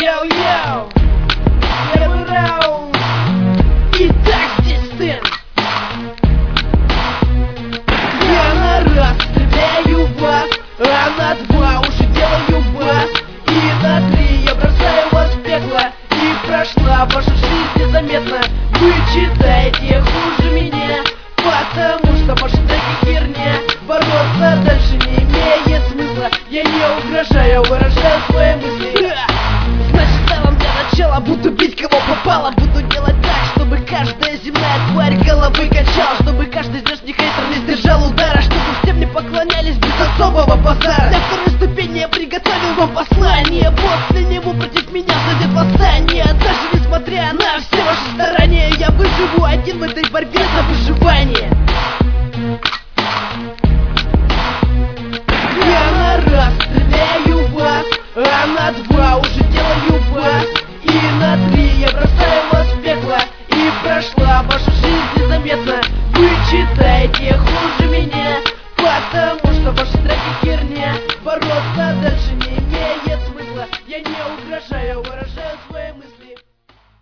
Йоу-йоу, первый раунд. Итак, здесь сын. Я на раз стреляю в вас, а на два уже делаю бас. И на три я бросаю вас в пекло. И прошла ваша жизнь незаметно. Вы читаете хуже меня, потому что ваши треки херня. Бороться дальше не имеет смысла. Я не угрожаю, выражаю свои мысли. Значит, в целом для начала буду бить кого попало. Буду делать так, чтобы каждая земная тварь головы качала. Чтобы каждый здешний хейтер не сдержал удара. Чтобы все мне поклонялись без особого базара. Для второй ступени я приготовил вам послание. После него против меня зайдет восстание. Даже несмотря на все ваши старания, я выживу один в этой борьбе за выживание.